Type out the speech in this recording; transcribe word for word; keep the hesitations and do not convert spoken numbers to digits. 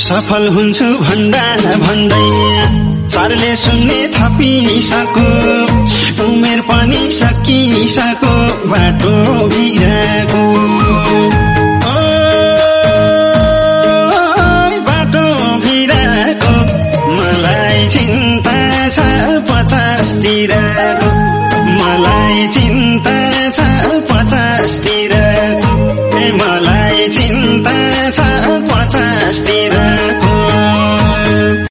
सफल हुन्छु भन्दा भन्दै चारले सुन्ने थपिसको उमेर पनि सकिसको बाटो बिराको बाटो बिराको मलाई चिन्ता छ पचासतिरको मलाई चिन्ता छ पचासतिरको मलाई चिन्ता छ पचासतिर